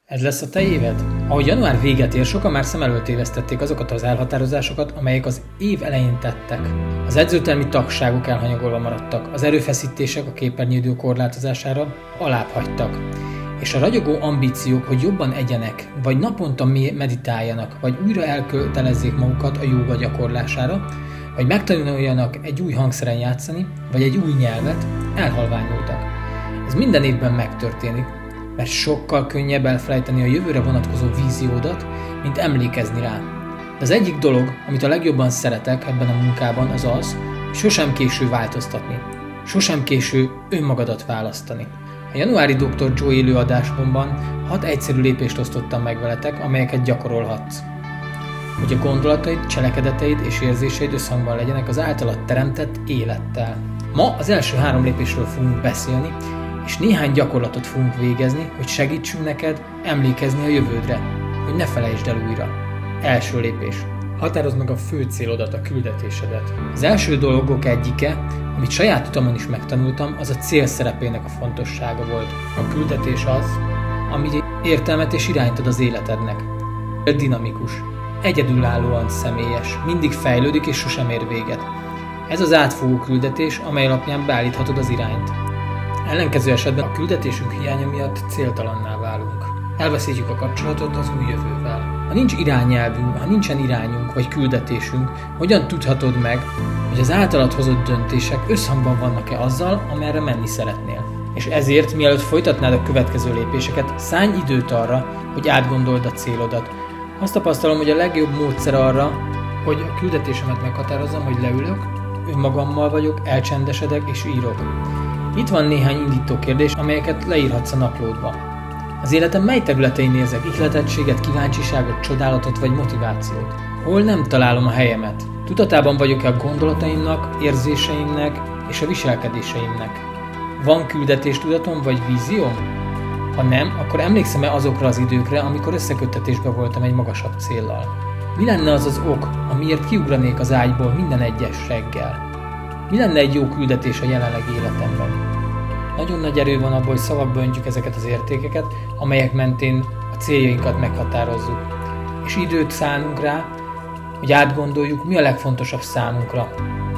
Ez lesz a te éved? Ahogy január véget ér, sokan már szem előtt tévesztették azokat az elhatározásokat, amelyek az év elején tettek. Az edzőtermi tagságok elhanyagolva maradtak, az erőfeszítések a képernyőidő korlátozására alább hagytak. És a ragyogó ambíciók, hogy jobban egyenek, vagy naponta meditáljanak, vagy újra elkötelezzék magukat a jóga gyakorlására, vagy megtanuljanak egy új hangszeren játszani, vagy egy új nyelvet, elhalványultak. Ez minden évben megtörténik, mert sokkal könnyebb elfelejteni a jövőre vonatkozó víziódat, mint emlékezni rá. De az egyik dolog, amit a legjobban szeretek ebben a munkában, az az, hogy sosem késő változtatni. Sosem késő önmagadat választani. A januári Dr. Joe élő adásomban 6 egyszerű lépést osztottam meg veletek, amelyeket gyakorolhatsz. Hogy a gondolataid, cselekedeteid és érzéseid összhangban legyenek az általad teremtett élettel. Ma az első 3 lépésről fogunk beszélni, és néhány gyakorlatot fogunk végezni, hogy segítsünk neked emlékezni a jövődre, hogy ne felejtsd el újra. Első lépés. Határozd meg a fő célodat, a küldetésedet. Az első dolgok egyike, amit saját utamon is megtanultam, az a cél szerepének a fontossága volt. A küldetés az, ami értelmet és irányt ad az életednek. Dinamikus, egyedülállóan személyes, mindig fejlődik és sosem ér véget. Ez az átfogó küldetés, amely alapján beállíthatod az irányt. Ellenkező esetben a küldetésünk hiánya miatt céltalanná válunk. Elveszítjük a kapcsolatot az új jövővel. Ha nincs irányelvünk, ha nincsen irányunk vagy küldetésünk, hogyan tudhatod meg, hogy az általad hozott döntések összhangban vannak-e azzal, amerre menni szeretnél? És ezért, mielőtt folytatnád a következő lépéseket, szállj időt arra, hogy átgondold a célodat. Azt tapasztalom, hogy a legjobb módszer arra, hogy a küldetésemet meghatározzam, hogy leülök, önmagammal vagyok, elcsendesedek és írok. Itt van néhány indító kérdés, amelyeket leírhatsz a naplódba. Az életem mely területein érzek ihletettséget, kíváncsiságot, csodálatot vagy motivációt? Hol nem találom a helyemet? Tudatában vagyok-e a gondolataimnak, érzéseimnek és a viselkedéseimnek? Van küldetéstudatom vagy vízióm? Ha nem, akkor emlékszem-e azokra az időkre, amikor összeköttetésben voltam egy magasabb céllal? Mi lenne az az ok, amiért kiugranék az ágyból minden egyes reggel? Mi lenne egy jó küldetés a jelenlegi életemben? Nagyon nagy erő van abban, hogy szavakba öntjük ezeket az értékeket, amelyek mentén a céljainkat meghatározzuk. És időt szánunk rá, hogy átgondoljuk, mi a legfontosabb számunkra.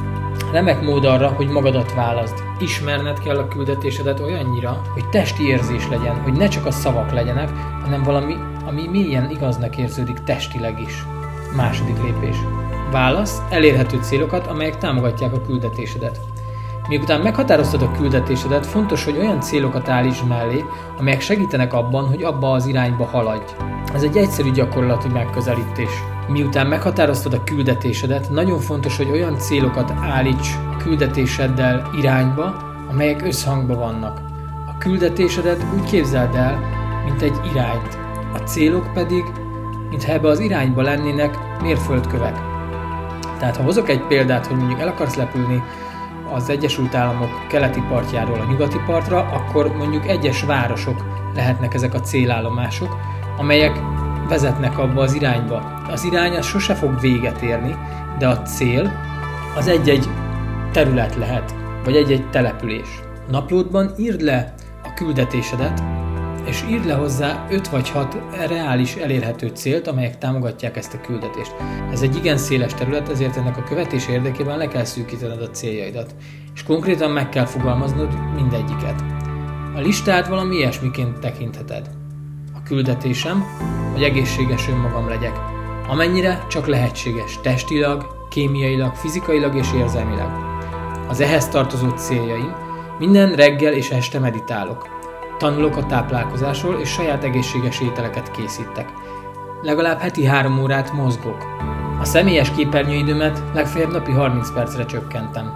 Remek mód arra, hogy magadat válaszd. Ismerned kell a küldetésedet olyannyira, hogy testi érzés legyen, hogy ne csak a szavak legyenek, hanem valami, ami mélyen igaznak érződik testileg is. Második lépés. Válasz elérhető célokat, amelyek támogatják a küldetésedet. Miután meghatároztad a küldetésedet, fontos, hogy olyan célokat állíts mellé, amelyek segítenek abban, hogy abba az irányba haladj. Ez egy egyszerű gyakorlati megközelítés. Miután meghatároztad a küldetésedet, nagyon fontos, hogy olyan célokat állíts a küldetéseddel irányba, amelyek összhangban vannak. A küldetésedet úgy képzeld el, mint egy irányt. A célok pedig, mintha ebbe az irányba lennének mérföldkövek. Tehát ha hozok egy példát, hogy mondjuk el akarsz repülni az Egyesült Államok keleti partjáról a nyugati partra, akkor mondjuk egyes városok lehetnek ezek a célállomások, amelyek vezetnek abba az irányba. Az irány az sose fog véget érni, de a cél az egy-egy terület lehet, vagy egy-egy település. Naplódban írd le a küldetésedet, és írd le hozzá 5 vagy 6 reális elérhető célt, amelyek támogatják ezt a küldetést. Ez egy igen széles terület, ezért ennek a követés érdekében le kell szűkítened a céljaidat, és konkrétan meg kell fogalmaznod mindegyiket. A listát valami ilyesmiként tekintheted. A küldetésem, hogy egészséges önmagam legyek, amennyire csak lehetséges, testilag, kémiailag, fizikailag és érzelmileg. Az ehhez tartozó céljaim, minden reggel és este meditálok. Tanulok a táplálkozásról, és saját egészséges ételeket készítek. Legalább heti 3 órát mozgok. A személyes képernyőidőmet legfeljebb napi 30 percre csökkentem.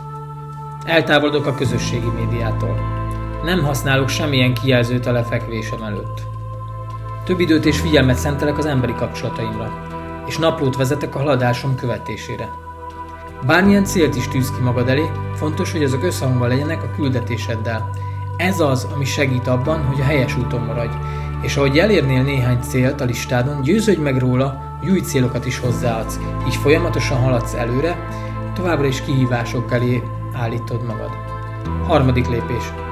Eltávolodok a közösségi médiától. Nem használok semmilyen kijelzőt a lefekvésem előtt. Több időt és figyelmet szentelek az emberi kapcsolataimra, és naplót vezetek a haladásom követésére. Bármilyen célt is tűz ki magad elé, fontos, hogy azok összhangban legyenek a küldetéseddel. Ez az, ami segít abban, hogy a helyes úton maradj, és ahogy elérnél néhány célt a listádon, győződj meg róla, hogy új célokat is hozzáadsz, így folyamatosan haladsz előre, továbbra is kihívások elé állítod magad. Harmadik lépés.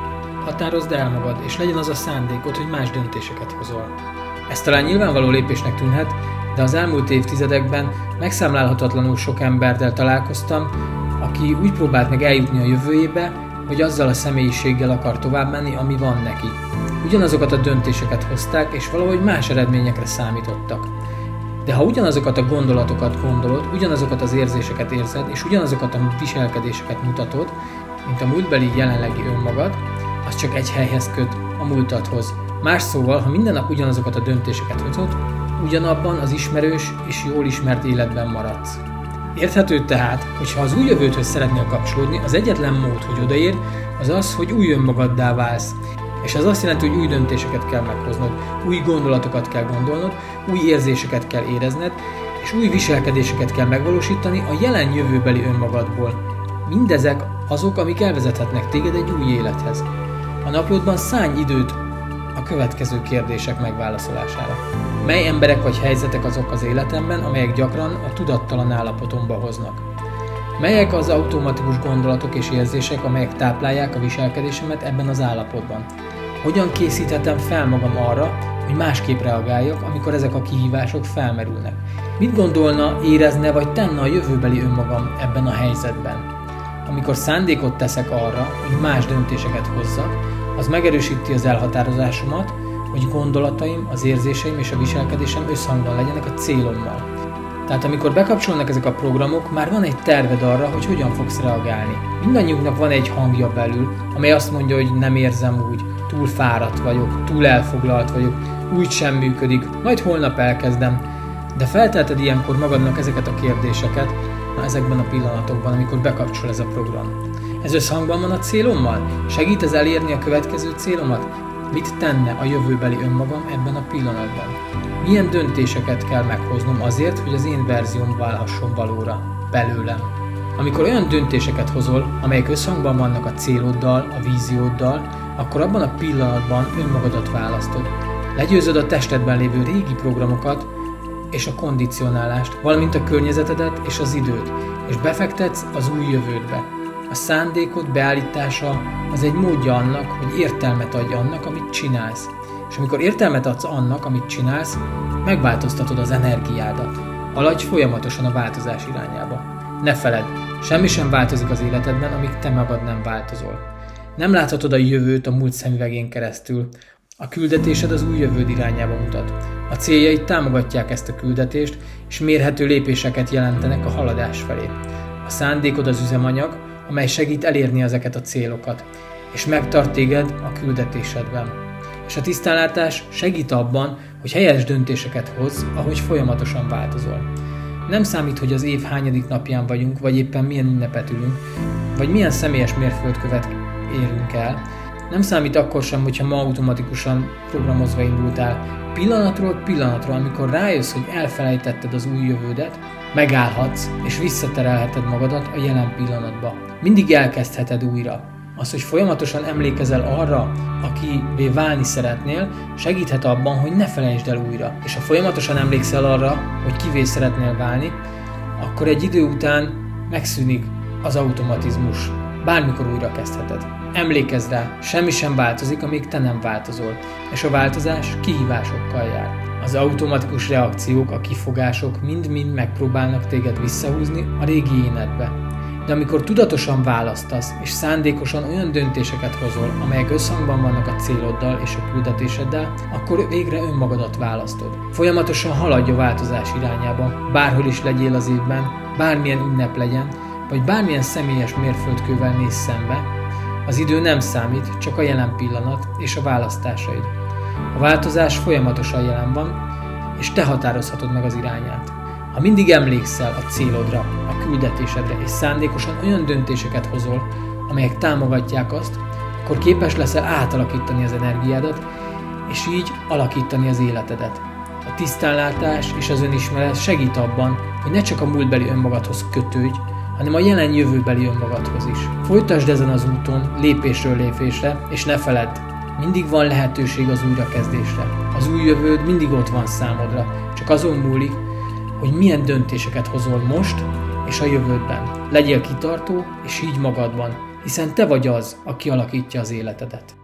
határozd el magad, és legyen az a szándékod, hogy más döntéseket hozol. Ez talán nyilvánvaló lépésnek tűnhet, de az elmúlt évtizedekben megszámlálhatatlanul sok emberrel találkoztam, aki úgy próbált meg eljutni a jövőjébe, hogy azzal a személyiséggel akar tovább menni, ami van neki. Ugyanazokat a döntéseket hozták, és valahogy más eredményekre számítottak. De ha ugyanazokat a gondolatokat gondolod, ugyanazokat az érzéseket érzed, és ugyanazokat a viselkedéseket mutatod, mint a múltbeli jelenlegi önmagad, az csak egy helyhez köt, a múltadhoz. Más szóval, ha minden nap ugyanazokat a döntéseket hozod, ugyanabban az ismerős és jól ismert életben maradsz. Érthető tehát, hogy ha az új jövődhöz szeretnél kapcsolódni, az egyetlen mód, hogy odaérj, az az, hogy új önmagaddá válsz. És ez azt jelenti, hogy új döntéseket kell meghoznod, új gondolatokat kell gondolnod, új érzéseket kell érezned, és új viselkedéseket kell megvalósítani a jelen jövőbeli önmagadból. Mindezek azok, amik elvezethetnek téged egy új élethez. A naplódban szállj időt a következő kérdések megválaszolására. Mely emberek vagy helyzetek azok az életemben, amelyek gyakran a tudattalan állapotomba hoznak? Melyek az automatikus gondolatok és érzések, amelyek táplálják a viselkedésemet ebben az állapotban? Hogyan készíthetem fel magam arra, hogy másképp reagáljak, amikor ezek a kihívások felmerülnek? Mit gondolna, érezne vagy tenne a jövőbeli önmagam ebben a helyzetben? Amikor szándékot teszek arra, hogy más döntéseket hozzak, az megerősíti az elhatározásomat, hogy gondolataim, az érzéseim és a viselkedésem összhangban legyenek a célommal. Tehát amikor bekapcsolnak ezek a programok, már van egy terved arra, hogy hogyan fogsz reagálni. Mindannyiunknak van egy hangja belül, amely azt mondja, hogy nem érzem úgy, túl fáradt vagyok, túl elfoglalt vagyok, úgy sem működik, majd holnap elkezdem. De feltelted ilyenkor magadnak ezeket a kérdéseket, ezekben a pillanatokban, amikor bekapcsol ez a program. Ez összhangban van a célommal? Segít ez elérni a következő célomat? Mit tenne a jövőbeli önmagam ebben a pillanatban? Milyen döntéseket kell meghoznom azért, hogy az én verzióm válhasson valóra, belőlem? Amikor olyan döntéseket hozol, amelyek összhangban vannak a céloddal, a vízióddal, akkor abban a pillanatban önmagadat választod. Legyőzöd a testedben lévő régi programokat és a kondicionálást, valamint a környezetedet és az időt, és befektetsz az új jövődbe. A szándékod beállítása az egy módja annak, hogy értelmet adj annak, amit csinálsz. És amikor értelmet adsz annak, amit csinálsz, megváltoztatod az energiádat. Haladj folyamatosan a változás irányába. Ne feledd, semmi sem változik az életedben, amíg te magad nem változol. Nem láthatod a jövőt a múlt szemüvegén keresztül. A küldetésed az új jövőd irányába mutat. A céljaid támogatják ezt a küldetést, és mérhető lépéseket jelentenek a haladás felé. A szándékod az üzemanyag, amely segít elérni ezeket a célokat, és megtart téged a küldetésedben. És a tisztánlátás segít abban, hogy helyes döntéseket hozz, ahogy folyamatosan változol. Nem számít, hogy az év hányadik napján vagyunk, vagy éppen milyen ünnepet ülünk, vagy milyen személyes mérföldkövet érünk el. Nem számít akkor sem, hogyha ma automatikusan programozva indultál. Pillanatról pillanatra, amikor rájössz, hogy elfelejtetted az új jövődet, megállhatsz, és visszaterelheted magadat a jelen pillanatba. Mindig elkezdheted újra. Az, hogy folyamatosan emlékezel arra, akivé válni szeretnél, segíthet abban, hogy ne felejtsd el újra. És ha folyamatosan emlékszel arra, hogy kivé szeretnél válni, akkor egy idő után megszűnik az automatizmus. Bármikor újra kezdheted. Emlékezz rá, semmi sem változik, amíg te nem változol, és a változás kihívásokkal jár. Az automatikus reakciók, a kifogások mind-mind megpróbálnak téged visszahúzni a régi énedbe. De amikor tudatosan választasz, és szándékosan olyan döntéseket hozol, amelyek összhangban vannak a céloddal és a küldetéseddel, akkor végre önmagadat választod. Folyamatosan haladj a változás irányába, bárhol is legyél az évben, bármilyen ünnep legyen, vagy bármilyen személyes mérföldkővel nézz szembe, az idő nem számít, csak a jelen pillanat és a választásaid. A változás folyamatosan jelen van, és te határozhatod meg az irányát. Ha mindig emlékszel a célodra, a küldetésedre, és szándékosan olyan döntéseket hozol, amelyek támogatják azt, akkor képes leszel átalakítani az energiádat, és így alakítani az életedet. A tisztánlátás és az önismeret segít abban, hogy ne csak a múltbeli önmagadhoz kötődj, hanem a jelen jövőbeli önmagadhoz is. Folytasd ezen az úton, lépésről lépésre, és ne feledd, mindig van lehetőség az újrakezdésre. Az új jövőd mindig ott van számodra, csak azon múlik, hogy milyen döntéseket hozol most és a jövődben. Legyél kitartó, és így magadban, hiszen te vagy az, aki alakítja az életedet.